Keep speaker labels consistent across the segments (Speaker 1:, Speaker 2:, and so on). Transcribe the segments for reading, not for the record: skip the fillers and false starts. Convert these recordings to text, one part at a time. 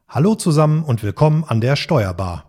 Speaker 1: Hallo zusammen und willkommen an der Steuerbar.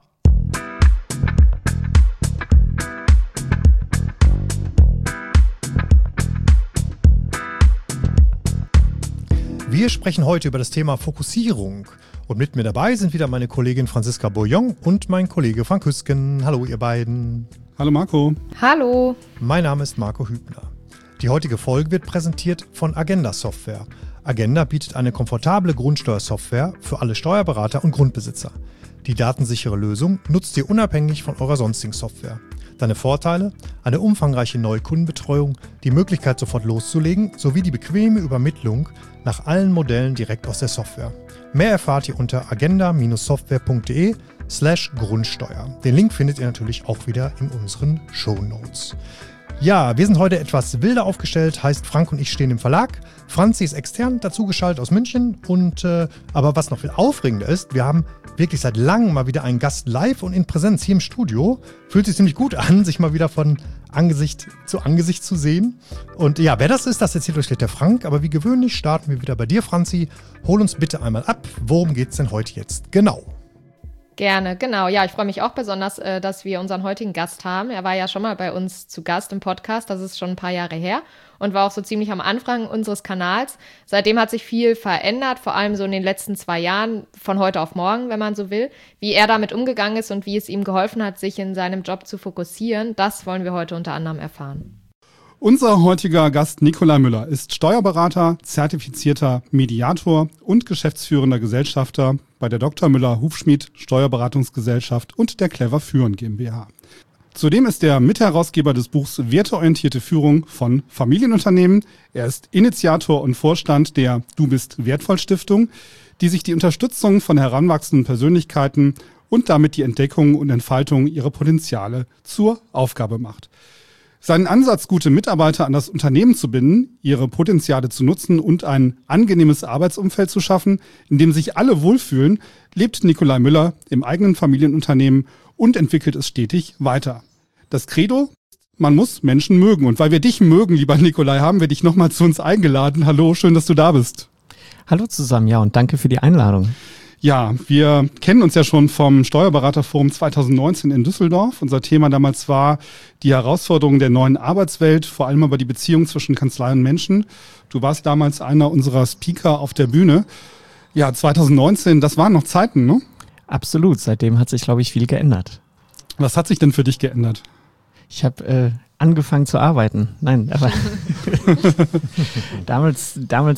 Speaker 1: Wir sprechen heute über das Thema Fokussierung. Und mit mir dabei sind wieder meine Kollegin Franziska Bourillon und mein Kollege Frank Hüsken. Hallo ihr beiden.
Speaker 2: Hallo Marco.
Speaker 3: Hallo.
Speaker 1: Mein Name ist Marco Hübner. Die heutige Folge wird präsentiert von Agenda Software. Agenda bietet eine komfortable Grundsteuersoftware für alle Steuerberater und Grundbesitzer. Die datensichere Lösung nutzt ihr unabhängig von eurer sonstigen Software. Deine Vorteile? Eine umfangreiche Neukundenbetreuung, die Möglichkeit sofort loszulegen, sowie die bequeme Übermittlung nach allen Modellen direkt aus der Software. Mehr erfahrt ihr unter agenda-software.de/Grundsteuer. Den Link findet ihr natürlich auch wieder in unseren Shownotes. Ja, wir sind heute etwas wilder aufgestellt, heißt Frank und ich stehen im Verlag. Franzi ist extern dazugeschaltet aus München aber was noch viel aufregender ist, wir haben wirklich seit langem mal wieder einen Gast live und in Präsenz hier im Studio. Fühlt sich ziemlich gut an, sich mal wieder von Angesicht zu sehen. Und ja, wer das ist, das erzählt euch gleich der Frank, aber wie gewöhnlich starten wir wieder bei dir, Franzi. Hol uns bitte einmal ab, worum geht's denn heute jetzt genau?
Speaker 3: Gerne, genau. Ja, ich freue mich auch besonders, dass wir unseren heutigen Gast haben. Er war ja schon mal bei uns zu Gast im Podcast, das ist schon ein paar Jahre her und war auch so ziemlich am Anfang unseres Kanals. Seitdem hat sich viel verändert, vor allem so in den letzten 2 Jahren, von heute auf morgen, wenn man so will. Wie er damit umgegangen ist und wie es ihm geholfen hat, sich in seinem Job zu fokussieren, das wollen wir heute unter anderem erfahren.
Speaker 2: Unser heutiger Gast Nikolai Müller ist Steuerberater, zertifizierter Mediator und geschäftsführender Gesellschafter bei der Dr. Müller Hufschmied Steuerberatungsgesellschaft und der Clever Führen GmbH. Zudem ist er Mitherausgeber des Buchs Werteorientierte Führung von Familienunternehmen. Er ist Initiator und Vorstand der Du bist wertvoll Stiftung, die sich die Unterstützung von heranwachsenden Persönlichkeiten und damit die Entdeckung und Entfaltung ihrer Potenziale zur Aufgabe macht. Seinen Ansatz, gute Mitarbeiter an das Unternehmen zu binden, ihre Potenziale zu nutzen und ein angenehmes Arbeitsumfeld zu schaffen, in dem sich alle wohlfühlen, lebt Nikolai Müller im eigenen Familienunternehmen und entwickelt es stetig weiter. Das Credo: Man muss Menschen mögen. Und weil wir dich mögen, lieber Nikolai, haben wir dich nochmal zu uns eingeladen. Hallo, schön, dass du da bist.
Speaker 4: Hallo zusammen, ja, und danke für die Einladung.
Speaker 2: Ja, wir kennen uns ja schon vom Steuerberaterforum 2019 in Düsseldorf. Unser Thema damals war die Herausforderungen der neuen Arbeitswelt, vor allem aber die Beziehung zwischen Kanzlei und Menschen. Du warst damals einer unserer Speaker auf der Bühne. Ja, 2019, das waren noch Zeiten, ne?
Speaker 4: Absolut, seitdem hat sich, glaube ich, viel geändert.
Speaker 2: Was hat sich denn für dich geändert?
Speaker 4: Ich habe angefangen zu arbeiten. Nein, aber damals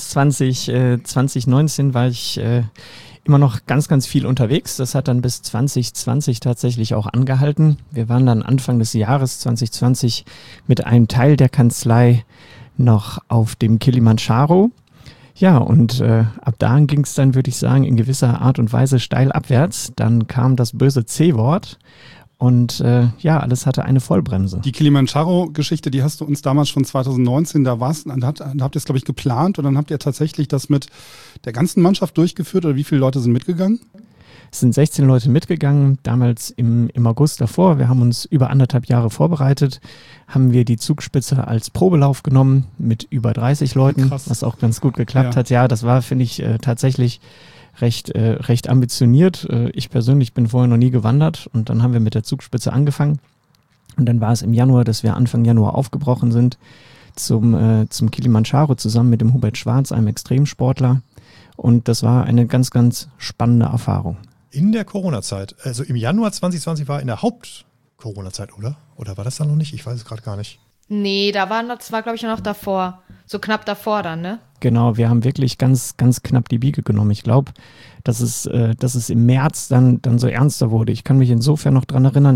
Speaker 4: 2019 war ich immer noch ganz, ganz viel unterwegs. Das hat dann bis 2020 tatsächlich auch angehalten. Wir waren dann Anfang des Jahres 2020 mit einem Teil der Kanzlei noch auf dem Kilimanjaro. Ja, und ab da ging es dann, würde ich sagen, in gewisser Art und Weise steil abwärts. Dann kam das böse C-Wort. Und alles hatte eine Vollbremse.
Speaker 2: Die Kilimanjaro-Geschichte, die hast du uns damals schon 2019, da habt ihr es, glaube ich, geplant und dann habt ihr tatsächlich das mit der ganzen Mannschaft durchgeführt oder wie viele Leute sind mitgegangen?
Speaker 4: Es sind 16 Leute mitgegangen, damals im August davor. Wir haben uns über 1,5 Jahre vorbereitet, haben wir die Zugspitze als Probelauf genommen mit über 30 Leuten, krass, was auch ganz gut geklappt hat. Ja, das war, finde ich, tatsächlich recht ambitioniert. Ich persönlich bin vorher noch nie gewandert und dann haben wir mit der Zugspitze angefangen und dann war es im Januar, dass wir Anfang Januar aufgebrochen sind zum Kilimanjaro zusammen mit dem Hubert Schwarz, einem Extremsportler, und das war eine ganz, ganz spannende Erfahrung.
Speaker 1: In der Corona-Zeit, also im Januar 2020 war in der Haupt-Corona-Zeit, oder? Oder war das dann noch nicht? Ich weiß es gerade gar nicht.
Speaker 3: Nee, das war glaube ich noch davor, so knapp davor dann, ne?
Speaker 4: Genau, wir haben wirklich ganz, ganz knapp die Biege genommen. Ich glaube, dass es im März dann so ernster wurde. Ich kann mich insofern noch dran erinnern,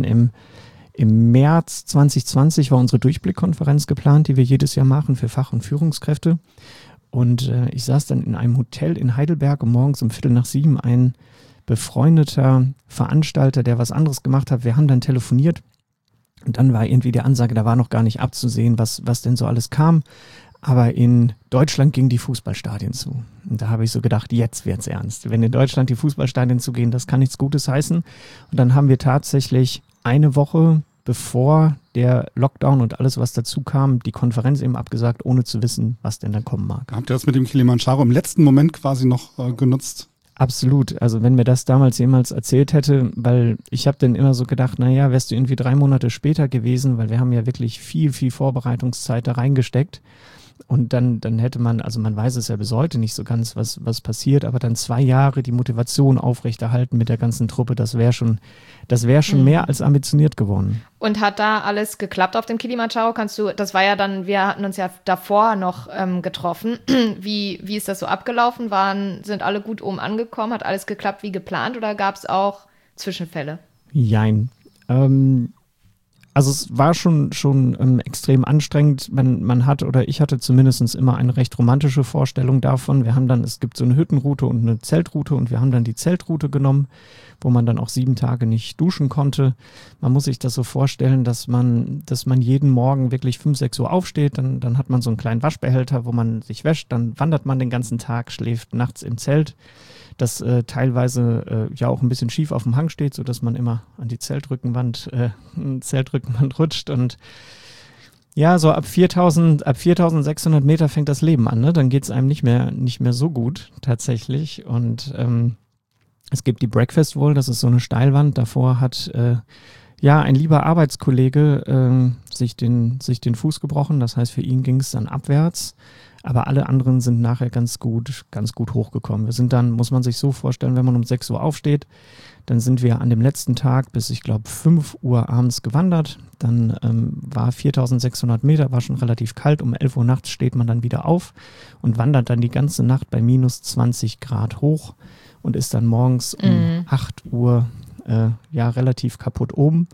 Speaker 4: im März 2020 war unsere Durchblickkonferenz geplant, die wir jedes Jahr machen für Fach- und Führungskräfte. Und ich saß dann in einem Hotel in Heidelberg und morgens um 6:45 ein befreundeter Veranstalter, der was anderes gemacht hat. Wir haben dann telefoniert und dann war irgendwie die Ansage, da war noch gar nicht abzusehen, was denn so alles kam. Aber in Deutschland gingen die Fußballstadien zu. Und da habe ich so gedacht, jetzt wird's ernst. Wenn in Deutschland die Fußballstadien zugehen, das kann nichts Gutes heißen. Und dann haben wir tatsächlich eine Woche bevor der Lockdown und alles, was dazu kam, die Konferenz eben abgesagt, ohne zu wissen, was denn dann kommen mag.
Speaker 2: Habt ihr das mit dem Kilimanjaro im letzten Moment quasi noch genutzt?
Speaker 4: Absolut. Also wenn mir das damals jemals erzählt hätte, weil ich habe dann immer so gedacht, naja, wärst du irgendwie 3 Monate später gewesen, weil wir haben ja wirklich viel, viel Vorbereitungszeit da reingesteckt. Und dann hätte man, also man weiß es ja bis heute nicht so ganz, was passiert, aber dann 2 Jahre die Motivation aufrechterhalten mit der ganzen Truppe, das wäre schon mehr als ambitioniert geworden.
Speaker 3: Und hat da alles geklappt auf dem Kilimanjaro? Das war ja dann, wir hatten uns ja davor noch getroffen. Wie ist das so abgelaufen? Sind alle gut oben angekommen? Hat alles geklappt wie geplant oder gab es auch Zwischenfälle?
Speaker 4: Jein. Also es war schon extrem anstrengend. Ich hatte zumindest immer eine recht romantische Vorstellung davon. Es gibt so eine Hüttenroute und eine Zeltroute und wir haben dann die Zeltroute genommen, wo man dann auch 7 Tage nicht duschen konnte. Man muss sich das so vorstellen, dass man jeden Morgen wirklich 5, 6 Uhr aufsteht, dann hat man so einen kleinen Waschbehälter, wo man sich wäscht, dann wandert man den ganzen Tag, schläft nachts im Zelt, das teilweise ja auch ein bisschen schief auf dem Hang steht, sodass man immer an die Zeltrückenwand rutscht und ja, so ab 4.600 Meter fängt das Leben an, ne? Dann geht es einem nicht mehr so gut tatsächlich und es gibt die Breakfast Wall, das ist so eine Steilwand, davor hat ein lieber Arbeitskollege sich den Fuß gebrochen, das heißt für ihn ging es dann abwärts. Aber alle anderen sind nachher ganz gut hochgekommen. Wir sind dann, muss man sich so vorstellen, wenn man um 6 Uhr aufsteht, dann sind wir an dem letzten Tag bis, ich glaube, 5 Uhr abends gewandert. Dann war 4.600 Meter, war schon relativ kalt. Um 11 Uhr nachts steht man dann wieder auf und wandert dann die ganze Nacht bei minus 20 Grad hoch und ist dann morgens um 8 Uhr relativ kaputt oben.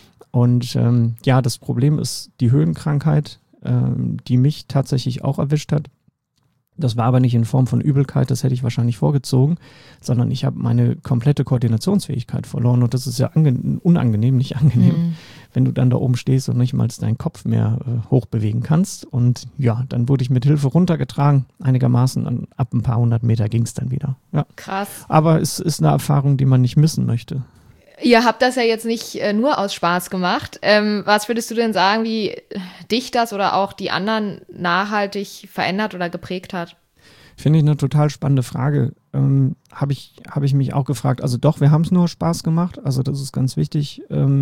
Speaker 4: Und das Problem ist die Höhenkrankheit, die mich tatsächlich auch erwischt hat. Das war aber nicht in Form von Übelkeit, das hätte ich wahrscheinlich vorgezogen, sondern ich habe meine komplette Koordinationsfähigkeit verloren und das ist ja unangenehm, nicht angenehm, wenn du dann da oben stehst und nicht mal deinen Kopf mehr hochbewegen kannst. Und ja, dann wurde ich mit Hilfe runtergetragen, einigermaßen, und ab ein paar 100 Meter ging es dann wieder. Ja.
Speaker 3: Krass.
Speaker 4: Aber es ist eine Erfahrung, die man nicht missen möchte.
Speaker 3: Ihr habt das ja jetzt nicht nur aus Spaß gemacht. Was würdest du denn sagen, wie dich das oder auch die anderen nachhaltig verändert oder geprägt hat?
Speaker 4: Finde ich eine total spannende Frage. Habe ich mich auch gefragt. Also doch, wir haben es nur Spaß gemacht. Also das ist ganz wichtig,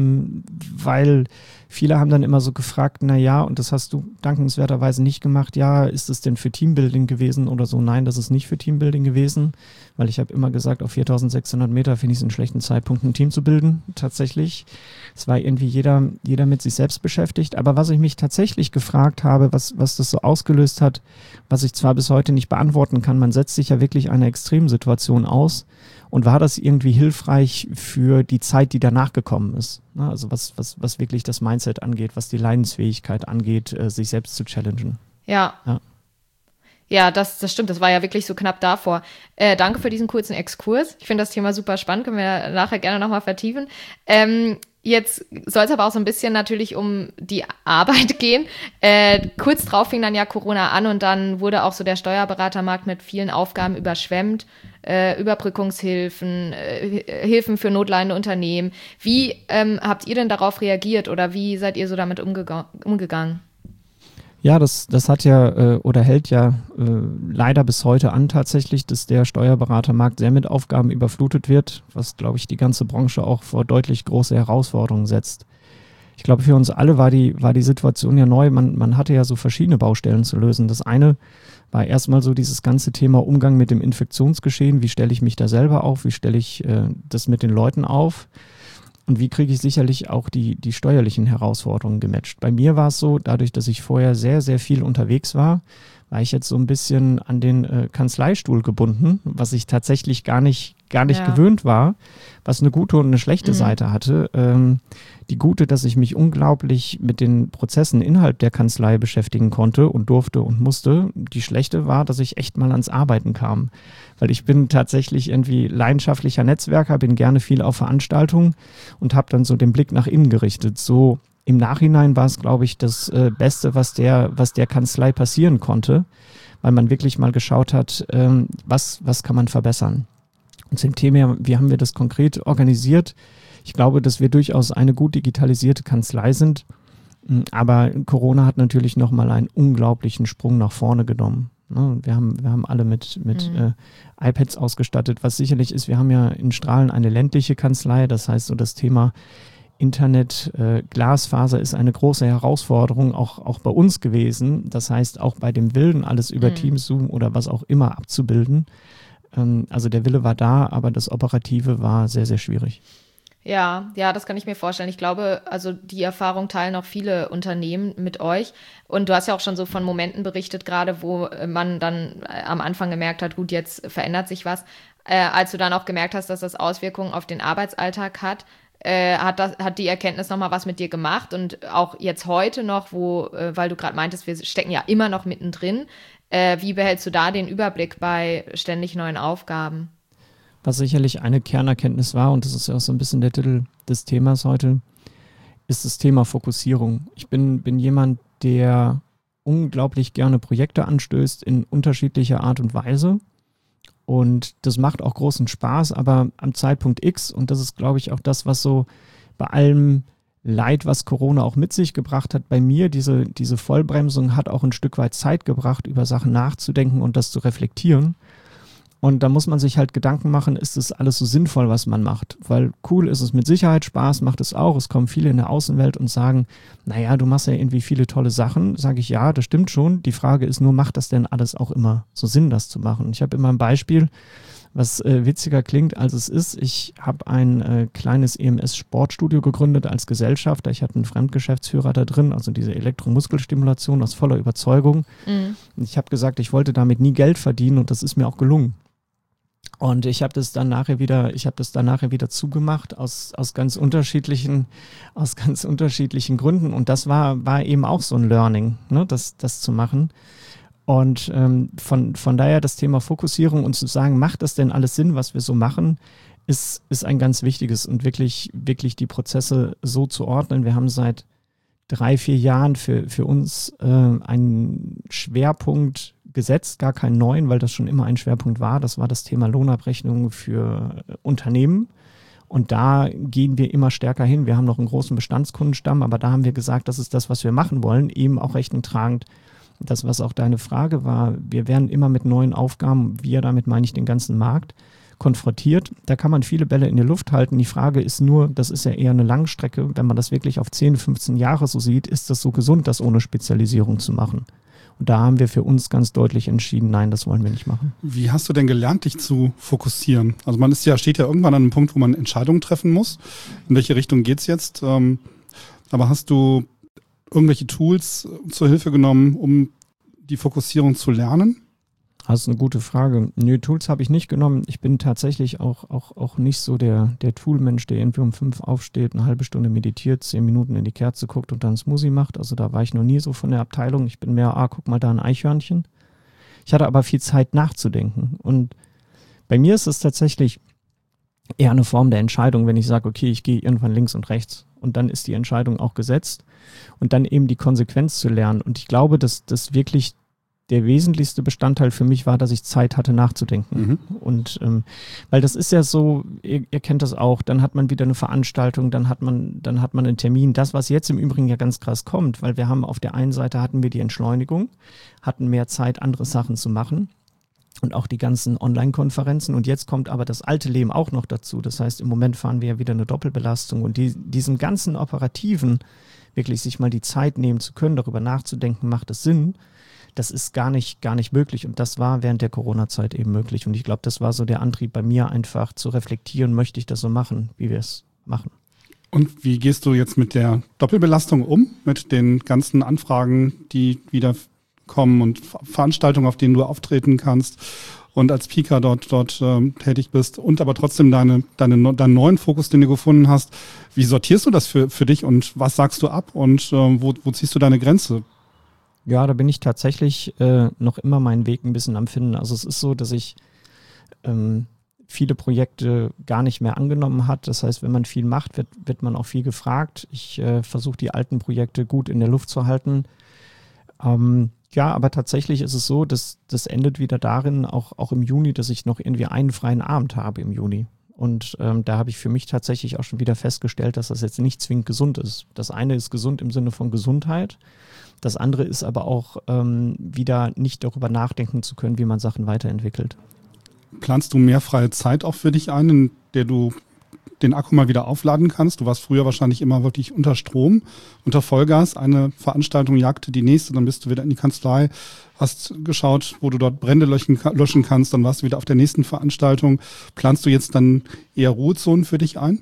Speaker 4: weil viele haben dann immer so gefragt, naja, und das hast du dankenswerterweise nicht gemacht, ja, ist es denn für Teambuilding gewesen oder so? Nein, das ist nicht für Teambuilding gewesen, weil ich habe immer gesagt, auf 4.600 Meter finde ich es einen schlechten Zeitpunkt, ein Team zu bilden, tatsächlich. Es war irgendwie jeder mit sich selbst beschäftigt. Aber was ich mich tatsächlich gefragt habe, was das so ausgelöst hat, was ich zwar bis heute nicht beantworten kann, man setzt sich ja wirklich einer Extremsituation aus. Und war das irgendwie hilfreich für die Zeit, die danach gekommen ist? Also was wirklich das Mindset angeht, was die Leidensfähigkeit angeht, sich selbst zu challengen.
Speaker 3: Ja, das stimmt. Das war ja wirklich so knapp davor. Danke für diesen kurzen Exkurs. Ich finde das Thema super spannend. Können wir nachher gerne nochmal vertiefen. Jetzt soll es aber auch so ein bisschen natürlich um die Arbeit gehen. Kurz drauf fing dann ja Corona an und dann wurde auch so der Steuerberatermarkt mit vielen Aufgaben überschwemmt. Überbrückungshilfen, Hilfen für notleidende Unternehmen. Wie habt ihr denn darauf reagiert oder wie seid ihr so damit umgegangen?
Speaker 4: Ja, das hat ja oder hält ja leider bis heute an tatsächlich, dass der Steuerberatermarkt sehr mit Aufgaben überflutet wird, was, glaube ich, die ganze Branche auch vor deutlich große Herausforderungen setzt. Ich glaube, für uns alle war die Situation ja neu. Man hatte ja so verschiedene Baustellen zu lösen. Das eine war erstmal so dieses ganze Thema Umgang mit dem Infektionsgeschehen. Wie stelle ich mich da selber auf? Wie stelle ich das mit den Leuten auf? Und wie kriege ich sicherlich auch die steuerlichen Herausforderungen gematcht? Bei mir war es so, dadurch, dass ich vorher sehr, sehr viel unterwegs war ich jetzt so ein bisschen an den Kanzleistuhl gebunden, was ich tatsächlich gar nicht gewöhnt war, was eine gute und eine schlechte Seite hatte. Die gute, dass ich mich unglaublich mit den Prozessen innerhalb der Kanzlei beschäftigen konnte und durfte und musste. Die schlechte war, dass ich echt mal ans Arbeiten kam, weil ich bin tatsächlich irgendwie leidenschaftlicher Netzwerker, bin gerne viel auf Veranstaltungen und habe dann so den Blick nach innen gerichtet. So im Nachhinein war es, glaube ich, das Beste, was der Kanzlei passieren konnte, weil man wirklich mal geschaut hat, was kann man verbessern. Und zum Thema, wie haben wir das konkret organisiert? Ich glaube, dass wir durchaus eine gut digitalisierte Kanzlei sind, aber Corona hat natürlich nochmal einen unglaublichen Sprung nach vorne genommen. Ne? Wir haben alle mit iPads ausgestattet, was sicherlich ist, wir haben ja in Strahlen eine ländliche Kanzlei, das heißt so das Thema Internet, Glasfaser ist eine große Herausforderung, auch bei uns gewesen. Das heißt, auch bei dem Willen, alles über Teams, Zoom oder was auch immer abzubilden. Also der Wille war da, aber das Operative war sehr, sehr schwierig.
Speaker 3: Ja, das kann ich mir vorstellen. Ich glaube, also die Erfahrung teilen auch viele Unternehmen mit euch. Und du hast ja auch schon so von Momenten berichtet, gerade wo man dann am Anfang gemerkt hat, gut, jetzt verändert sich was. Als du dann auch gemerkt hast, dass das Auswirkungen auf den Arbeitsalltag hat, hat die Erkenntnis nochmal was mit dir gemacht und auch jetzt heute noch, weil du gerade meintest, wir stecken ja immer noch mittendrin. Wie behältst du da den Überblick bei ständig neuen Aufgaben?
Speaker 4: Was sicherlich eine Kernerkenntnis war, und das ist ja auch so ein bisschen der Titel des Themas heute, ist das Thema Fokussierung. Ich bin jemand, der unglaublich gerne Projekte anstößt in unterschiedlicher Art und Weise. Und das macht auch großen Spaß, aber am Zeitpunkt X, und das ist, glaube ich, auch das, was so bei allem Leid, was Corona auch mit sich gebracht hat, bei mir, diese Vollbremsung hat auch ein Stück weit Zeit gebracht, über Sachen nachzudenken und das zu reflektieren. Und da muss man sich halt Gedanken machen, ist das alles so sinnvoll, was man macht? Weil cool ist es mit Sicherheit, Spaß macht es auch. Es kommen viele in der Außenwelt und sagen, naja, du machst ja irgendwie viele tolle Sachen. Sage ich, ja, das stimmt schon. Die Frage ist nur, macht das denn alles auch immer so Sinn, das zu machen? Ich habe immer ein Beispiel, was witziger klingt, als es ist. Ich habe ein kleines EMS-Sportstudio gegründet als Gesellschafter. Ich hatte einen Fremdgeschäftsführer da drin, also diese Elektromuskelstimulation aus voller Überzeugung. Ich habe gesagt, ich wollte damit nie Geld verdienen und das ist mir auch gelungen. Und ich habe das dann nachher wieder zugemacht aus ganz unterschiedlichen Gründen. Und das war eben auch so ein Learning, ne, das zu machen. Und von daher das Thema Fokussierung und zu sagen, macht das denn alles Sinn, was wir so machen, ist ein ganz wichtiges und wirklich die Prozesse so zu ordnen. Wir haben seit 3-4 Jahren für uns einen Schwerpunkt gesetzt, gar keinen neuen, weil das schon immer ein Schwerpunkt war. Das war das Thema Lohnabrechnung für Unternehmen. Und da gehen wir immer stärker hin. Wir haben noch einen großen Bestandskundenstamm, aber da haben wir gesagt, das ist das, was wir machen wollen, eben auch rechnungstragend. Das, was auch deine Frage war, wir werden immer mit neuen Aufgaben, damit meine ich den ganzen Markt, konfrontiert. Da kann man viele Bälle in der Luft halten. Die Frage ist nur, das ist ja eher eine Langstrecke, wenn man das wirklich auf 10, 15 Jahre so sieht, ist das so gesund, das ohne Spezialisierung zu machen? Und da haben wir für uns ganz deutlich entschieden, nein, das wollen wir nicht machen.
Speaker 2: Wie hast du denn gelernt, dich zu fokussieren? Also man steht ja irgendwann an einem Punkt, wo man Entscheidungen treffen muss. In welche Richtung geht's jetzt? Aber hast du irgendwelche Tools zur Hilfe genommen, um die Fokussierung zu lernen?
Speaker 4: Das ist eine gute Frage. Nö, Tools habe ich nicht genommen. Ich bin tatsächlich auch nicht so der Toolmensch, der irgendwie um 5 aufsteht, eine halbe Stunde meditiert, 10 Minuten in die Kerze guckt und dann einen Smoothie macht. Also da war ich noch nie so von der Abteilung. Ich bin mehr, guck mal da ein Eichhörnchen. Ich hatte aber viel Zeit nachzudenken. Und bei mir ist es tatsächlich eher eine Form der Entscheidung, wenn ich sage, okay, ich gehe irgendwann links und rechts. Und dann ist die Entscheidung auch gesetzt. Und dann eben die Konsequenz zu lernen. Und ich glaube, dass das wirklich der wesentlichste Bestandteil für mich war, dass ich Zeit hatte nachzudenken. Und weil das ist ja so, ihr kennt das auch, dann hat man wieder eine Veranstaltung, dann hat man einen Termin. Das, was jetzt im Übrigen ja ganz krass kommt, weil wir haben auf der einen Seite hatten wir die Entschleunigung, hatten mehr Zeit, andere Sachen zu machen und auch die ganzen Online-Konferenzen. Und jetzt kommt aber das alte Leben auch noch dazu. Das heißt, im Moment fahren wir ja wieder eine Doppelbelastung und diesen ganzen Operativen wirklich sich mal die Zeit nehmen zu können, darüber nachzudenken, macht es Sinn? Das ist gar nicht möglich und das war während der Corona-Zeit eben möglich und ich glaube, das war so der Antrieb bei mir einfach zu reflektieren, möchte ich das so machen, wie wir es machen.
Speaker 2: Und wie gehst du jetzt mit der Doppelbelastung um, mit den ganzen Anfragen, die wieder kommen und Veranstaltungen, auf denen du auftreten kannst und als Speaker dort tätig bist und aber trotzdem deinen neuen Fokus, den du gefunden hast. Wie sortierst du das für dich und was sagst du ab und wo ziehst du deine Grenze?
Speaker 4: Ja, da bin ich tatsächlich noch immer meinen Weg ein bisschen am Finden. Also es ist so, dass ich viele Projekte gar nicht mehr angenommen hat. Das heißt, wenn man viel macht, wird man auch viel gefragt. Ich versuche die alten Projekte gut in der Luft zu halten. Ja, aber tatsächlich ist es so, dass das endet wieder darin, auch im Juni, dass ich noch irgendwie einen freien Abend habe im Juni. Und da habe ich für mich tatsächlich auch schon wieder festgestellt, dass das jetzt nicht zwingend gesund ist. Das eine ist gesund im Sinne von Gesundheit. Das andere ist aber auch wieder nicht darüber nachdenken zu können, wie man Sachen weiterentwickelt.
Speaker 2: Planst du mehr freie Zeit auch für dich ein, in der du den Akku mal wieder aufladen kannst? Du warst früher wahrscheinlich immer wirklich unter Strom, unter Vollgas. Eine Veranstaltung jagte die nächste, dann bist du wieder in die Kanzlei, hast geschaut, wo du dort Brände löschen kannst, dann warst du wieder auf der nächsten Veranstaltung. Planst du jetzt dann eher Ruhezonen für dich ein?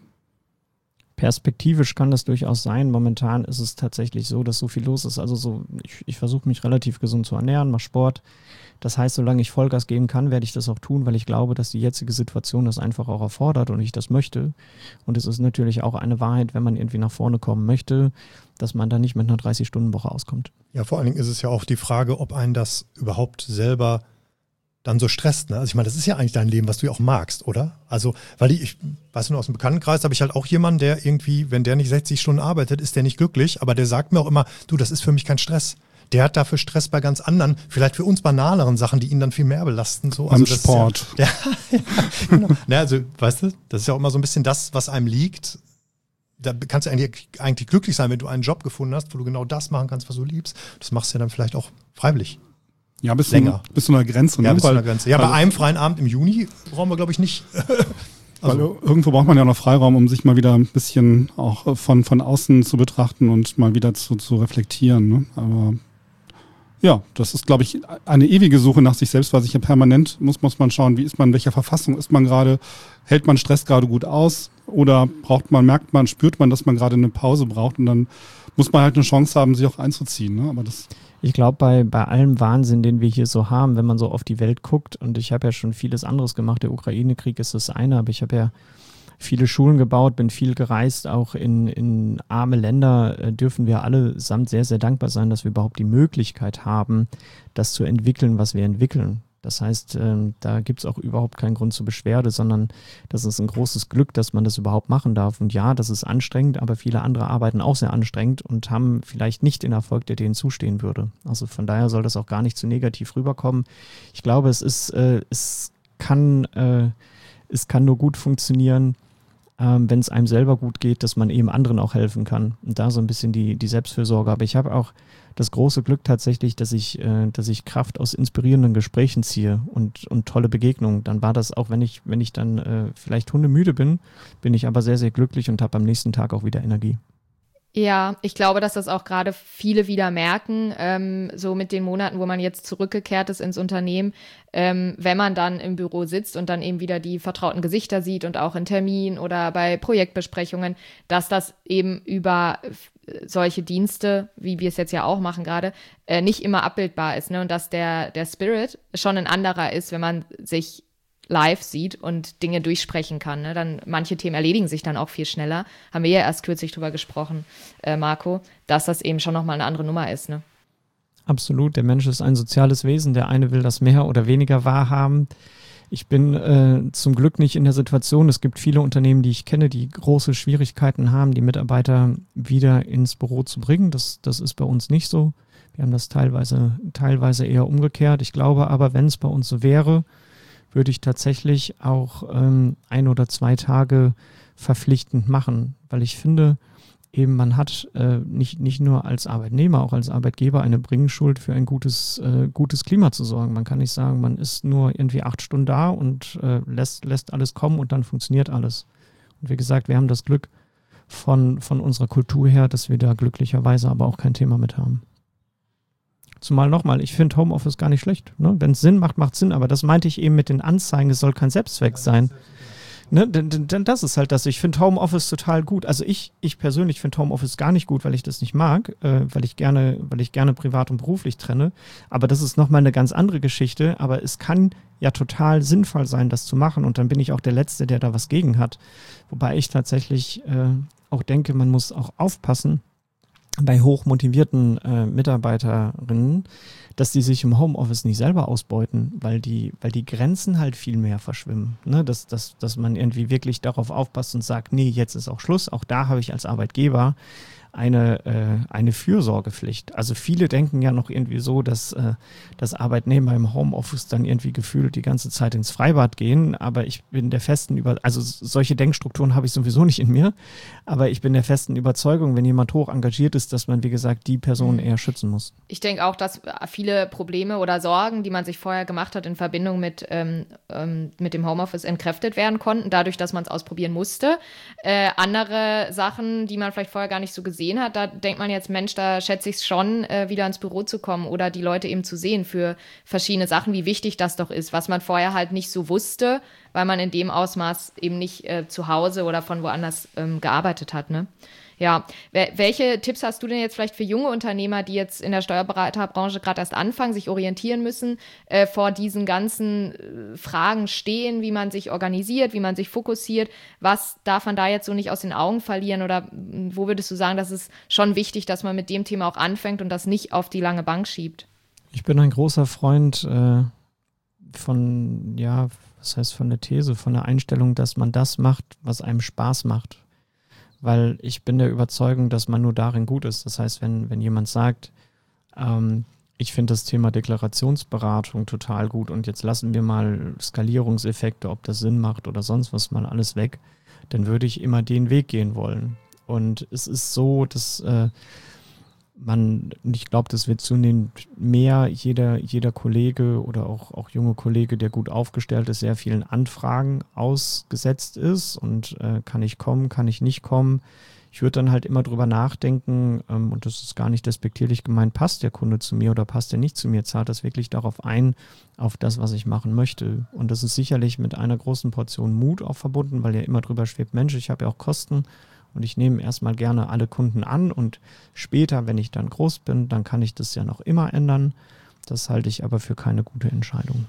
Speaker 4: Perspektivisch kann das durchaus sein. Momentan ist es tatsächlich so, dass so viel los ist. Also ich versuche mich relativ gesund zu ernähren, mache Sport. Das heißt, solange ich Vollgas geben kann, werde ich das auch tun, weil ich glaube, dass die jetzige Situation das einfach auch erfordert und ich das möchte. Und es ist natürlich auch eine Wahrheit, wenn man irgendwie nach vorne kommen möchte, dass man da nicht mit einer 30-Stunden-Woche auskommt.
Speaker 1: Ja, vor allen Dingen ist es ja auch die Frage, ob einen das überhaupt selber dann so stresst. Ne? Also ich meine, das ist ja eigentlich dein Leben, was du ja auch magst, oder? Also, weil ich weiß nur, aus dem Bekanntenkreis habe ich halt auch jemanden, der irgendwie, wenn der nicht 60 Stunden arbeitet, ist der nicht glücklich, aber der sagt mir auch immer, du, das ist für mich kein Stress. Der hat dafür Stress bei ganz anderen, vielleicht für uns banaleren Sachen, die ihn dann viel mehr belasten. So.
Speaker 2: Beim Sport.
Speaker 1: Ja, genau. Na, also, weißt du, das ist ja auch immer so ein bisschen das, was einem liegt. Da kannst du eigentlich glücklich sein, wenn du einen Job gefunden hast, wo du genau das machen kannst, was du liebst. Das machst du ja dann vielleicht auch freiwillig.
Speaker 2: Ja, bis zu einer Grenze. Ne?
Speaker 1: Ja, bis zu einer Grenze. Ja, bei einem freien Abend im Juni brauchen wir, glaube ich, nicht.
Speaker 2: Weil irgendwo braucht man ja noch Freiraum, um sich mal wieder ein bisschen auch von außen zu betrachten und mal wieder zu reflektieren. Ne? Aber ja, das ist, glaube ich, eine ewige Suche nach sich selbst, weil sich ja permanent muss man schauen, wie ist man, in welcher Verfassung ist man gerade, hält man Stress gerade gut aus oder spürt man, dass man gerade eine Pause braucht und dann muss man halt eine Chance haben, sich auch einzuziehen. Ne? Aber
Speaker 4: ich glaube, bei allem Wahnsinn, den wir hier so haben, wenn man so auf die Welt guckt, und ich habe ja schon vieles anderes gemacht, der Ukraine-Krieg ist das eine, aber ich habe ja viele Schulen gebaut, bin viel gereist, auch in arme Länder dürfen wir allesamt sehr, sehr dankbar sein, dass wir überhaupt die Möglichkeit haben, das zu entwickeln, was wir entwickeln. Das heißt, da gibt es auch überhaupt keinen Grund zur Beschwerde, sondern das ist ein großes Glück, dass man das überhaupt machen darf. Und ja, das ist anstrengend, aber viele andere arbeiten auch sehr anstrengend und haben vielleicht nicht den Erfolg, der denen zustehen würde. Also von daher soll das auch gar nicht zu negativ rüberkommen. Ich glaube, es kann nur gut funktionieren, wenn es einem selber gut geht, dass man eben anderen auch helfen kann. Und da so ein bisschen die Selbstfürsorge. Aber ich habe auch das große Glück tatsächlich, dass ich Kraft aus inspirierenden Gesprächen ziehe und tolle Begegnungen. Dann war das auch, wenn ich dann vielleicht hundemüde bin ich aber sehr, sehr glücklich und habe am nächsten Tag auch wieder Energie.
Speaker 3: Ja, ich glaube, dass das auch gerade viele wieder merken, so mit den Monaten, wo man jetzt zurückgekehrt ist ins Unternehmen, wenn man dann im Büro sitzt und dann eben wieder die vertrauten Gesichter sieht und auch in Terminen oder bei Projektbesprechungen, dass das eben über solche Dienste, wie wir es jetzt ja auch machen gerade, nicht immer abbildbar ist, ne? Und dass der Spirit schon ein anderer ist, wenn man sich live sieht und Dinge durchsprechen kann. Ne? Dann manche Themen erledigen sich dann auch viel schneller. Haben wir ja erst kürzlich drüber gesprochen, Marco, dass das eben schon nochmal eine andere Nummer ist. Ne?
Speaker 4: Absolut. Der Mensch ist ein soziales Wesen. Der eine will das mehr oder weniger wahrhaben. Ich bin zum Glück nicht in der Situation. Es gibt viele Unternehmen, die ich kenne, die große Schwierigkeiten haben, die Mitarbeiter wieder ins Büro zu bringen. Das ist bei uns nicht so. Wir haben das teilweise eher umgekehrt. Ich glaube aber, wenn es bei uns so wäre, würde ich tatsächlich auch 1 oder 2 Tage verpflichtend machen, weil ich finde, eben man hat nicht nur als Arbeitnehmer, auch als Arbeitgeber eine Bringschuld für ein gutes Klima zu sorgen. Man kann nicht sagen, man ist nur irgendwie 8 Stunden da und lässt alles kommen und dann funktioniert alles. Und wie gesagt, wir haben das Glück von unserer Kultur her, dass wir da glücklicherweise aber auch kein Thema mit haben. Zumal nochmal, ich finde Homeoffice gar nicht schlecht. Ne? Wenn es Sinn macht, macht es Sinn. Aber das meinte ich eben mit den Anzeigen, es soll kein Selbstzweck sein. Ne? Denn das ist halt das. Ich finde Homeoffice total gut. Also ich persönlich finde Homeoffice gar nicht gut, weil ich das nicht mag, weil ich gerne privat und beruflich trenne. Aber das ist nochmal eine ganz andere Geschichte. Aber es kann ja total sinnvoll sein, das zu machen. Und dann bin ich auch der Letzte, der da was gegen hat. Wobei ich tatsächlich auch denke, man muss auch aufpassen, bei hochmotivierten Mitarbeiterinnen, dass die sich im Homeoffice nicht selber ausbeuten, weil die Grenzen halt viel mehr verschwimmen. Ne? Dass man irgendwie wirklich darauf aufpasst und sagt, nee, jetzt ist auch Schluss. Auch da habe ich als Arbeitgeber eine Fürsorgepflicht. Also viele denken ja noch irgendwie so, dass Arbeitnehmer im Homeoffice dann irgendwie gefühlt die ganze Zeit ins Freibad gehen, aber ich bin der festen also solche Denkstrukturen habe ich sowieso nicht in mir, aber ich bin der festen Überzeugung, wenn jemand hoch engagiert ist, dass man, wie gesagt, die Person eher schützen muss.
Speaker 3: Ich denke auch, dass viele Probleme oder Sorgen, die man sich vorher gemacht hat in Verbindung mit dem Homeoffice, entkräftet werden konnten, dadurch, dass man es ausprobieren musste. Andere Sachen, die man vielleicht vorher gar nicht so gesehen hat, da denkt man jetzt, Mensch, da schätze ich es schon, wieder ins Büro zu kommen oder die Leute eben zu sehen für verschiedene Sachen, wie wichtig das doch ist, was man vorher halt nicht so wusste, weil man in dem Ausmaß eben nicht zu Hause oder von woanders gearbeitet hat, ne? Ja, welche Tipps hast du denn jetzt vielleicht für junge Unternehmer, die jetzt in der Steuerberaterbranche gerade erst anfangen, sich orientieren müssen, vor diesen ganzen Fragen stehen, wie man sich organisiert, wie man sich fokussiert? Was darf man da jetzt so nicht aus den Augen verlieren? Oder wo würdest du sagen, das ist schon wichtig, dass man mit dem Thema auch anfängt und das nicht auf die lange Bank schiebt?
Speaker 4: Ich bin ein großer Freund von der These, von der Einstellung, dass man das macht, was einem Spaß macht. Weil ich bin der Überzeugung, dass man nur darin gut ist. Das heißt, wenn jemand sagt, ich finde das Thema Deklarationsberatung total gut und jetzt lassen wir mal Skalierungseffekte, ob das Sinn macht oder sonst was, mal alles weg, dann würde ich immer den Weg gehen wollen. Und es ist so, dass ich glaube, das wird zunehmend mehr, jeder Kollege oder auch junge Kollege, der gut aufgestellt ist, sehr vielen Anfragen ausgesetzt ist und kann ich kommen, kann ich nicht kommen. Ich würde dann halt immer drüber nachdenken, und das ist gar nicht despektierlich gemeint, passt der Kunde zu mir oder passt er nicht zu mir, zahlt das wirklich darauf ein, auf das, was ich machen möchte. Und das ist sicherlich mit einer großen Portion Mut auch verbunden, weil ja immer drüber schwebt, Mensch, ich habe ja auch Kosten. Und ich nehme erstmal gerne alle Kunden an und später, wenn ich dann groß bin, dann kann ich das ja noch immer ändern. Das halte ich aber für keine gute Entscheidung.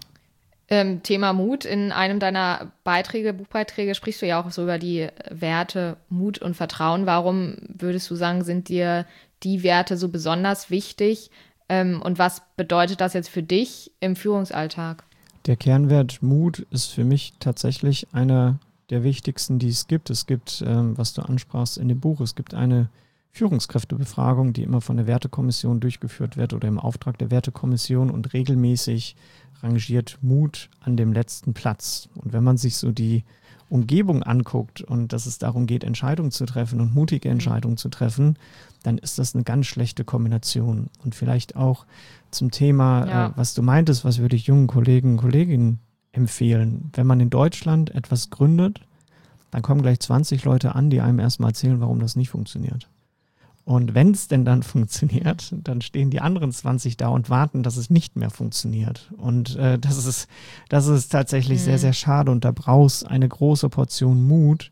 Speaker 3: Thema Mut. In einem deiner Buchbeiträge sprichst du ja auch so über die Werte Mut und Vertrauen. Warum würdest du sagen, sind dir die Werte so besonders wichtig? Und was bedeutet das jetzt für dich im Führungsalltag?
Speaker 4: Der Kernwert Mut ist für mich tatsächlich einer der wichtigsten, die es gibt. Es gibt, was du ansprachst in dem Buch, es gibt eine Führungskräftebefragung, die immer von der Wertekommission durchgeführt wird oder im Auftrag der Wertekommission und regelmäßig rangiert Mut an dem letzten Platz. Und wenn man sich so die Umgebung anguckt und dass es darum geht, Entscheidungen zu treffen und mutige Entscheidungen zu treffen, dann ist das eine ganz schlechte Kombination. Und vielleicht auch zum Thema, was du meintest, was würde ich jungen Kollegen und Kolleginnen empfehlen. Wenn man in Deutschland etwas gründet, dann kommen gleich 20 Leute an, die einem erstmal erzählen, warum das nicht funktioniert. Und wenn es denn dann funktioniert, dann stehen die anderen 20 da und warten, dass es nicht mehr funktioniert. Und das ist tatsächlich sehr, sehr schade. Und da brauchst eine große Portion Mut,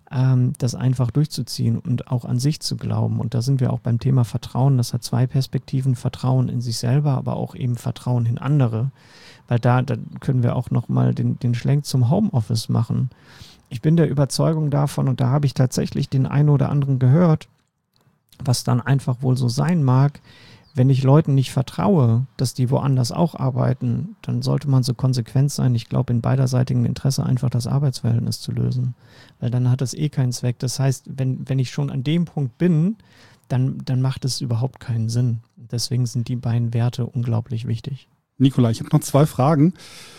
Speaker 4: das einfach durchzuziehen und auch an sich zu glauben. Und da sind wir auch beim Thema Vertrauen. Das hat zwei Perspektiven, Vertrauen in sich selber, aber auch eben Vertrauen in andere. Weil da können wir auch nochmal den Schlenk zum Homeoffice machen. Ich bin der Überzeugung davon, und da habe ich tatsächlich den einen oder anderen gehört, was dann einfach wohl so sein mag, wenn ich Leuten nicht vertraue, dass die woanders auch arbeiten, dann sollte man so konsequent sein, ich glaube, in beiderseitigem Interesse einfach das Arbeitsverhältnis zu lösen. Weil dann hat es keinen Zweck. Das heißt, wenn ich schon an dem Punkt bin, dann macht es überhaupt keinen Sinn. Deswegen sind die beiden Werte unglaublich wichtig.
Speaker 2: Nicola, ich habe noch 2 Fragen.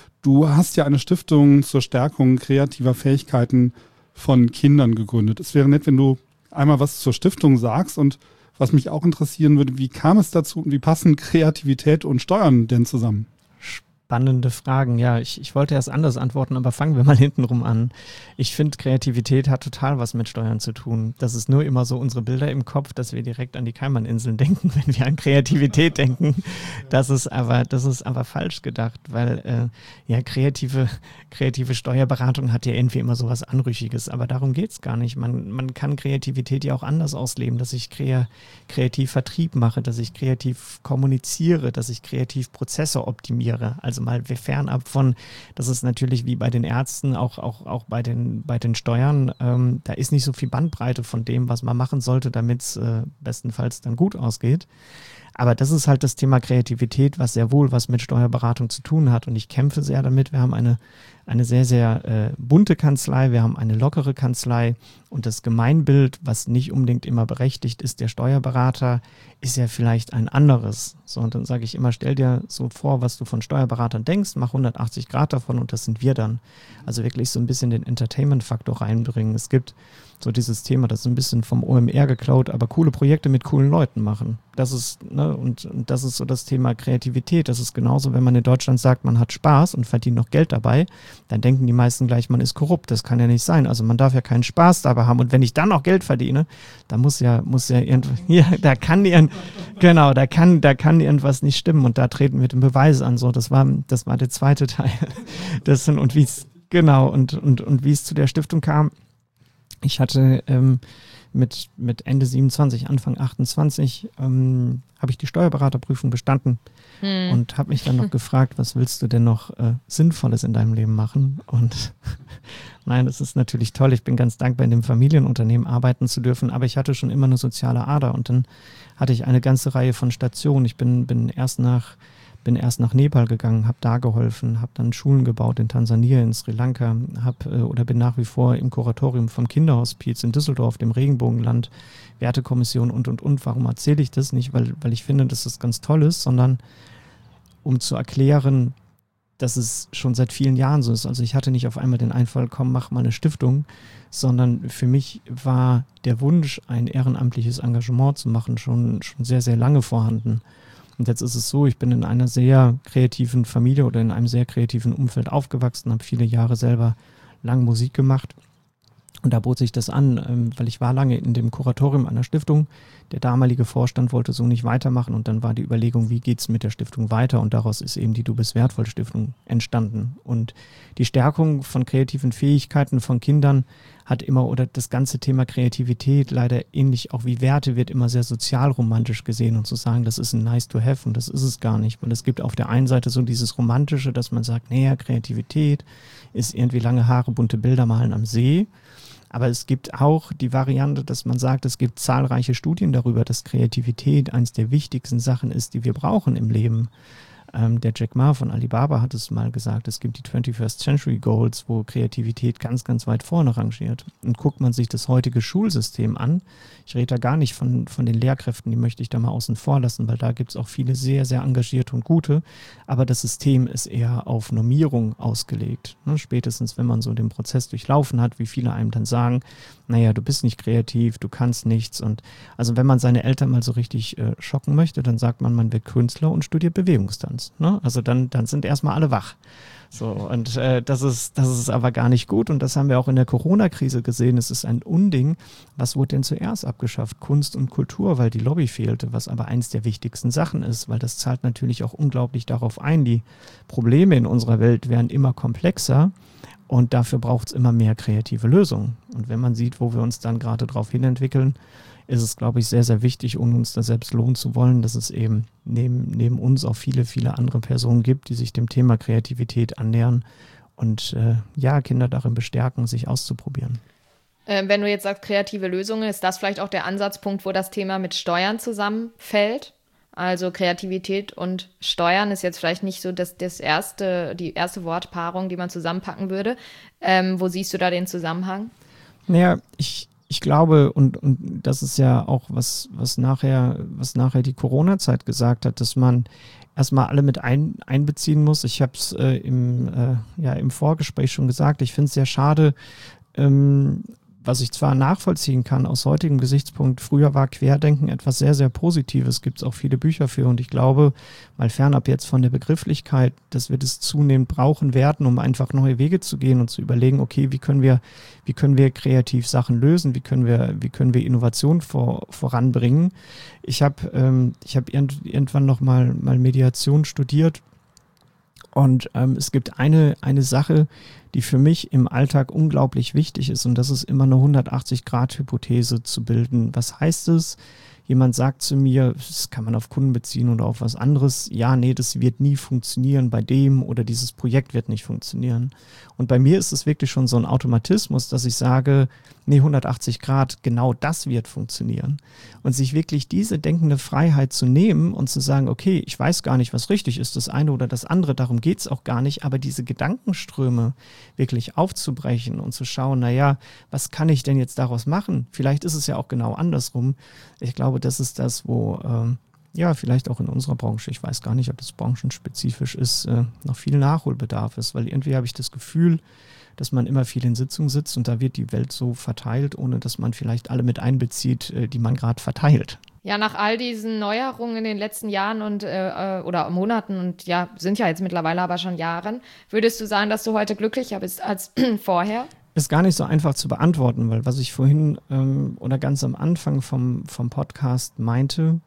Speaker 2: Du hast ja eine Stiftung zur Stärkung kreativer Fähigkeiten von Kindern gegründet. Es wäre nett, wenn du einmal was zur Stiftung sagst und was mich auch interessieren würde, wie kam es dazu und wie passen Kreativität und Steuern denn zusammen?
Speaker 4: Spannende Fragen. Ja, ich wollte erst anders antworten, aber fangen wir mal hintenrum an. Ich finde, Kreativität hat total was mit Steuern zu tun. Das ist nur immer so unsere Bilder im Kopf, dass wir direkt an die Kaimaninseln denken, wenn wir an Kreativität denken. Das ist aber falsch gedacht, weil kreative Steuerberatung hat ja irgendwie immer so was Anrüchiges, aber darum geht es gar nicht. Man kann Kreativität ja auch anders ausleben, dass ich kreativ Vertrieb mache, dass ich kreativ kommuniziere, dass ich kreativ Prozesse optimiere. Also mal fernab von, das ist natürlich wie bei den Ärzten, auch bei den Steuern, da ist nicht so viel Bandbreite von dem, was man machen sollte, damit es bestenfalls dann gut ausgeht. Aber das ist halt das Thema Kreativität, was sehr wohl was mit Steuerberatung zu tun hat. Und ich kämpfe sehr damit. Wir haben eine sehr, sehr bunte Kanzlei, wir haben eine lockere Kanzlei und das Gemeinbild, was nicht unbedingt immer berechtigt ist, der Steuerberater, ist ja vielleicht ein anderes. So, und dann sage ich immer, stell dir so vor, was du von Steuerberatern denkst, mach 180 Grad davon und das sind wir dann. Also wirklich so ein bisschen den Entertainment-Faktor reinbringen. Es gibt so dieses Thema, das ist ein bisschen vom OMR geklaut, aber coole Projekte mit coolen Leuten machen. Das ist, ne, und das ist so das Thema Kreativität. Das ist genauso, wenn man in Deutschland sagt, man hat Spaß und verdient noch Geld dabei, dann denken die meisten gleich, man ist korrupt. Das kann ja nicht sein. Also man darf ja keinen Spaß dabei haben. Und wenn ich dann noch Geld verdiene, da muss ja irgendwie, da kann irgendwas nicht stimmen. Und da treten wir den Beweis an. So, das war der zweite Teil. Und wie es zu der Stiftung kam. Ich hatte mit Ende 27, Anfang 28 habe ich die Steuerberaterprüfung bestanden und habe mich dann noch gefragt, was willst du denn noch Sinnvolles in deinem Leben machen? Und nein, das ist natürlich toll. Ich bin ganz dankbar, in dem Familienunternehmen arbeiten zu dürfen, aber ich hatte schon immer eine soziale Ader und dann hatte ich eine ganze Reihe von Stationen. Ich bin erst nach Nepal gegangen, habe da geholfen, habe dann Schulen gebaut in Tansania, in Sri Lanka, bin nach wie vor im Kuratorium vom Kinderhospiz in Düsseldorf, dem Regenbogenland, Wertekommission und. Warum erzähle ich das nicht? Weil ich finde, dass das ganz toll ist, sondern um zu erklären, dass es schon seit vielen Jahren so ist. Also ich hatte nicht auf einmal den Einfall, komm, mach mal eine Stiftung, sondern für mich war der Wunsch, ein ehrenamtliches Engagement zu machen, schon sehr, sehr lange vorhanden. Und jetzt ist es so, ich bin in einer sehr kreativen Familie oder in einem sehr kreativen Umfeld aufgewachsen, habe viele Jahre selber lang Musik gemacht. Und da bot sich das an, weil ich war lange in dem Kuratorium einer Stiftung. Der damalige Vorstand wollte so nicht weitermachen und dann war die Überlegung, wie geht's mit der Stiftung weiter? Und daraus ist eben die Du bist wertvoll Stiftung entstanden. Und die Stärkung von kreativen Fähigkeiten von Kindern hat immer, oder das ganze Thema Kreativität, leider ähnlich auch wie Werte, wird immer sehr sozialromantisch gesehen und zu sagen, das ist ein nice to have und das ist es gar nicht. Weil es gibt auf der einen Seite so dieses Romantische, dass man sagt, naja, Kreativität ist irgendwie lange Haare, bunte Bilder malen am See. Aber es gibt auch die Variante, dass man sagt, es gibt zahlreiche Studien darüber, dass Kreativität eines der wichtigsten Sachen ist, die wir brauchen im Leben. Der Jack Ma von Alibaba hat es mal gesagt, es gibt die 21st Century Goals, wo Kreativität ganz, ganz weit vorne rangiert. Und guckt man sich das heutige Schulsystem an, ich rede da gar nicht von den Lehrkräften, die möchte ich da mal außen vor lassen, weil da gibt es auch viele sehr, sehr engagierte und gute, aber das System ist eher auf Normierung ausgelegt. Ne? Spätestens, wenn man so den Prozess durchlaufen hat, wie viele einem dann sagen, naja, du bist nicht kreativ, du kannst nichts. Und also wenn man seine Eltern mal so richtig schocken möchte, dann sagt man wird Künstler und studiert Bewegungstanz. Ne? Also dann sind erstmal alle wach. So, und das ist aber gar nicht gut und das haben wir auch in der Corona-Krise gesehen. Es ist ein Unding. Was wurde denn zuerst abgeschafft? Kunst und Kultur, weil die Lobby fehlte, was aber eins der wichtigsten Sachen ist, weil das zahlt natürlich auch unglaublich darauf ein. Die Probleme in unserer Welt werden immer komplexer und dafür braucht es immer mehr kreative Lösungen. Und wenn man sieht, wo wir uns dann gerade drauf hinentwickeln, ist es, glaube ich, sehr, sehr wichtig, um uns da selbst lohnen zu wollen, dass es eben neben uns auch viele, viele andere Personen gibt, die sich dem Thema Kreativität annähern und Kinder darin bestärken, sich auszuprobieren.
Speaker 3: Wenn du jetzt sagst, kreative Lösungen, ist das vielleicht auch der Ansatzpunkt, wo das Thema mit Steuern zusammenfällt? Also Kreativität und Steuern ist jetzt vielleicht nicht so die erste Wortpaarung, die man zusammenpacken würde. Wo siehst du da den Zusammenhang?
Speaker 4: Naja, ich glaube, und das ist ja auch, was nachher die Corona-Zeit gesagt hat, dass man erstmal alle mit einbeziehen muss. Ich habe es im Vorgespräch schon gesagt, ich finde es sehr schade, was ich zwar nachvollziehen kann aus heutigem Gesichtspunkt, früher war Querdenken etwas sehr, sehr Positives, gibt es auch viele Bücher für und ich glaube, mal fernab jetzt von der Begrifflichkeit, dass wir das zunehmend brauchen werden, um einfach neue Wege zu gehen und zu überlegen, okay, wie können wir kreativ Sachen lösen, wie können wir Innovation voranbringen. Ich hab irgendwann noch mal Mediation studiert und es gibt eine Sache, die für mich im Alltag unglaublich wichtig ist und das ist immer eine 180-Grad-Hypothese zu bilden. Was heißt es? jemand sagt zu mir, das kann man auf Kunden beziehen oder auf was anderes, ja, nee, das wird nie funktionieren bei dem oder dieses Projekt wird nicht funktionieren. Und bei mir ist es wirklich schon so ein Automatismus, dass ich sage, nee, 180 Grad, genau das wird funktionieren. Und sich wirklich diese denkende Freiheit zu nehmen und zu sagen, okay, ich weiß gar nicht, was richtig ist, das eine oder das andere, darum geht es auch gar nicht, aber diese Gedankenströme wirklich aufzubrechen und zu schauen, naja, was kann ich denn jetzt daraus machen? Vielleicht ist es ja auch genau andersrum. Ich glaube, das ist das, wo vielleicht auch in unserer Branche, ich weiß gar nicht, ob das branchenspezifisch ist, noch viel Nachholbedarf ist, weil irgendwie habe ich das Gefühl, dass man immer viel in Sitzungen sitzt und da wird die Welt so verteilt, ohne dass man vielleicht alle mit einbezieht, die man gerade verteilt.
Speaker 3: Ja, nach all diesen Neuerungen in den letzten Jahren und oder Monaten und ja, sind ja jetzt mittlerweile aber schon Jahren, würdest du sagen, dass du heute glücklicher bist als vorher?
Speaker 4: Ist gar nicht so einfach zu beantworten, weil was ich vorhin oder ganz am Anfang vom Podcast meinte,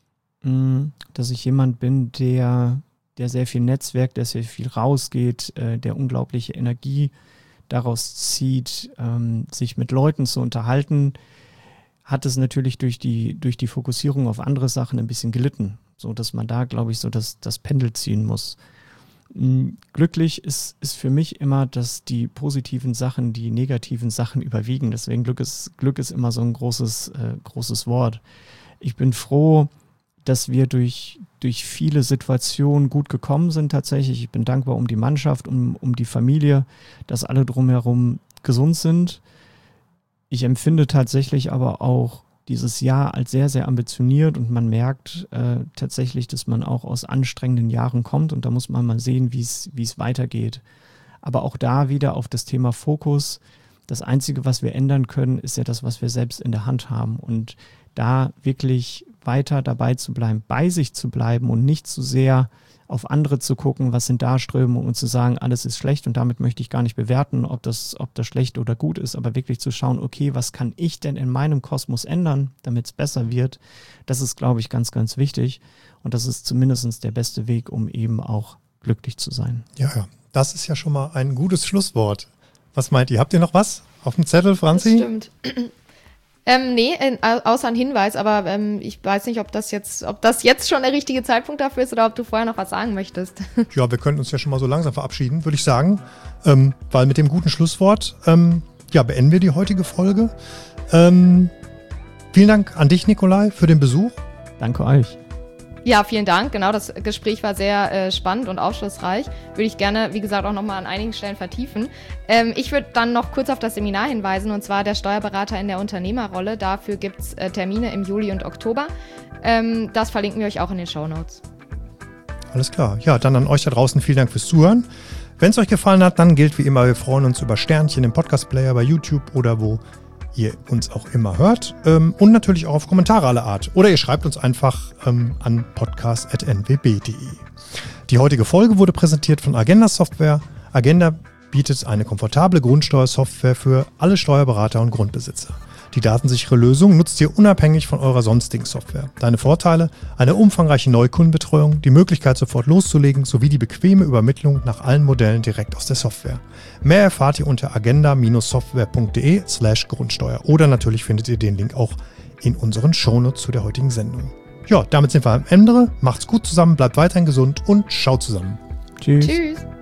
Speaker 4: dass ich jemand bin, der sehr viel netzwerkt, der sehr viel rausgeht, der unglaubliche Energie daraus zieht, sich mit Leuten zu unterhalten, hat es natürlich durch die Fokussierung auf andere Sachen ein bisschen gelitten, so dass man da, glaube ich, so das Pendel ziehen muss. Glücklich ist für mich immer, dass die positiven Sachen, die negativen Sachen überwiegen. Deswegen Glück ist immer so ein großes Wort. Ich bin froh, dass wir durch viele Situationen gut gekommen sind tatsächlich. Ich bin dankbar um die Mannschaft, um die Familie, dass alle drumherum gesund sind. Ich empfinde tatsächlich aber auch dieses Jahr als sehr, sehr ambitioniert und man merkt tatsächlich, dass man auch aus anstrengenden Jahren kommt und da muss man mal sehen, wie es weitergeht. Aber auch da wieder auf das Thema Fokus. Das Einzige, was wir ändern können, ist ja das, was wir selbst in der Hand haben und da wirklich weiter dabei zu bleiben, bei sich zu bleiben und nicht zu sehr auf andere zu gucken, was sind da Strömungen und zu sagen, alles ist schlecht und damit möchte ich gar nicht bewerten, ob das schlecht oder gut ist, aber wirklich zu schauen, okay, was kann ich denn in meinem Kosmos ändern, damit es besser wird, das ist, glaube ich, ganz, ganz wichtig und das ist zumindest der beste Weg, um eben auch glücklich zu sein.
Speaker 1: Ja, das ist ja schon mal ein gutes Schlusswort. Was meint ihr? Habt ihr noch was auf dem Zettel, Franzi?
Speaker 3: Das stimmt. Außer ein Hinweis, aber ich weiß nicht, ob das jetzt schon der richtige Zeitpunkt dafür ist oder ob du vorher noch was sagen möchtest.
Speaker 1: Ja, wir könnten uns ja schon mal so langsam verabschieden, würde ich sagen, weil mit dem guten Schlusswort beenden wir die heutige Folge. Vielen Dank an dich, Nikolai, für den Besuch.
Speaker 4: Danke euch.
Speaker 3: Ja, vielen Dank. Genau, das Gespräch war sehr spannend und aufschlussreich. Würde ich gerne, wie gesagt, auch nochmal an einigen Stellen vertiefen. Ich würde dann noch kurz auf das Seminar hinweisen, und zwar der Steuerberater in der Unternehmerrolle. Dafür gibt es Termine im Juli und Oktober. Das verlinken wir euch auch in den Shownotes.
Speaker 1: Alles klar. Ja, dann an euch da draußen vielen Dank fürs Zuhören. Wenn es euch gefallen hat, dann gilt wie immer, wir freuen uns über Sternchen im Podcast-Player bei YouTube oder wo ihr uns auch immer hört und natürlich auch auf Kommentare aller Art. Oder ihr schreibt uns einfach an podcast@nwb.de. Die heutige Folge wurde präsentiert von Agenda Software. Agenda bietet eine komfortable Grundsteuersoftware für alle Steuerberater und Grundbesitzer. Die datensichere Lösung nutzt ihr unabhängig von eurer sonstigen Software. Deine Vorteile: eine umfangreiche Neukundenbetreuung, die Möglichkeit sofort loszulegen sowie die bequeme Übermittlung nach allen Modellen direkt aus der Software. Mehr erfahrt ihr unter agenda-software.de/Grundsteuer oder natürlich findet ihr den Link auch in unseren Shownotes zu der heutigen Sendung. Ja, damit sind wir am Ende. Macht's gut zusammen, bleibt weiterhin gesund und schaut zusammen.
Speaker 4: Tschüss.
Speaker 3: Tschüss.